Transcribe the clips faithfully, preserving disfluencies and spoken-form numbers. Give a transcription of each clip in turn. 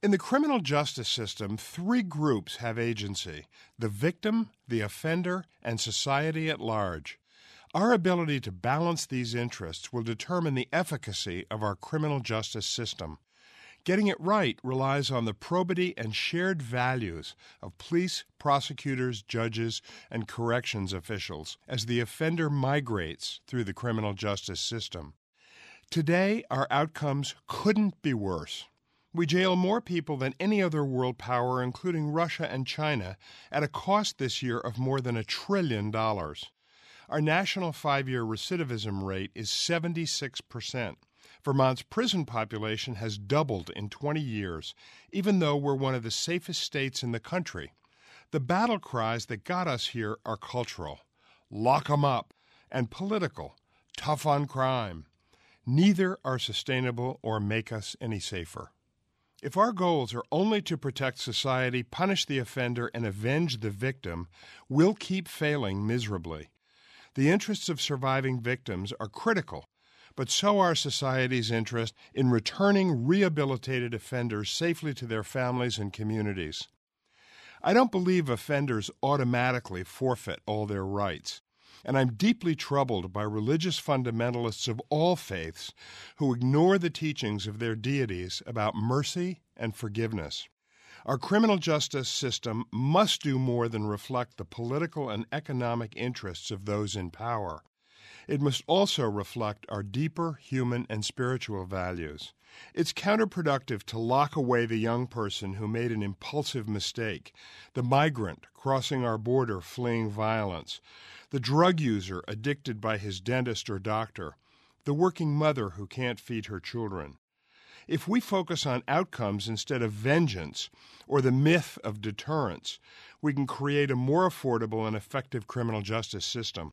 In the criminal justice system, three groups have agency: the victim, the offender, and society at large. Our ability to balance these interests will determine the efficacy of our criminal justice system. Getting it right relies on the probity and shared values of police, prosecutors, judges, and corrections officials as the offender migrates through the criminal justice system. Today, our outcomes couldn't be worse. We jail more people than any other world power, including Russia and China, at a cost this year of more than a trillion dollars. Our national five-year recidivism rate is seventy-six percent. Vermont's prison population has doubled in twenty years, even though we're one of the safest states in the country. The battle cries that got us here are cultural, lock 'em up, and political, tough on crime. Neither are sustainable or make us any safer. If our goals are only to protect society, punish the offender, and avenge the victim, we'll keep failing miserably. The interests of surviving victims are critical, but so are society's interest in returning rehabilitated offenders safely to their families and communities. I don't believe offenders automatically forfeit all their rights, and I'm deeply troubled by religious fundamentalists of all faiths who ignore the teachings of their deities about mercy and forgiveness. Our criminal justice system must do more than reflect the political and economic interests of those in power. It must also reflect our deeper human and spiritual values. It's counterproductive to lock away the young person who made an impulsive mistake, the migrant crossing our border fleeing violence, the drug user addicted by his dentist or doctor, the working mother who can't feed her children. If we focus on outcomes instead of vengeance or the myth of deterrence, we can create a more affordable and effective criminal justice system.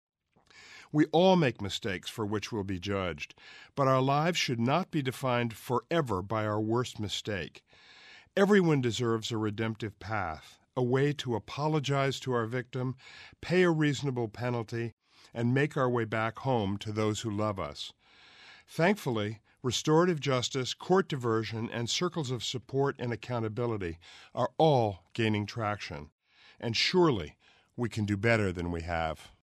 We all make mistakes for which we'll be judged, but our lives should not be defined forever by our worst mistake. Everyone deserves a redemptive path, a way to apologize to our victim, pay a reasonable penalty, and make our way back home to those who love us. Thankfully, restorative justice, court diversion, and circles of support and accountability are all gaining traction. And surely we can do better than we have.